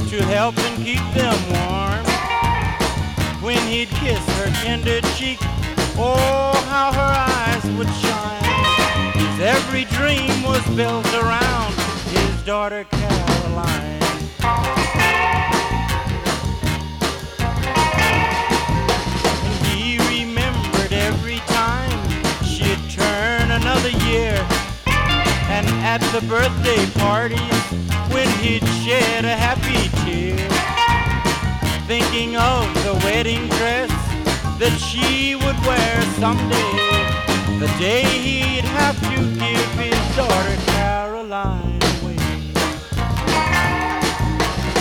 to help and keep them warm. When he'd kiss her tender cheek, oh, how her eyes would shine. His every dream was built around his daughter Caroline. And he remembered every time she'd turn another year, and at the birthday parties when he'd shed a happy tear, thinking of the wedding dress that she would wear someday, the day he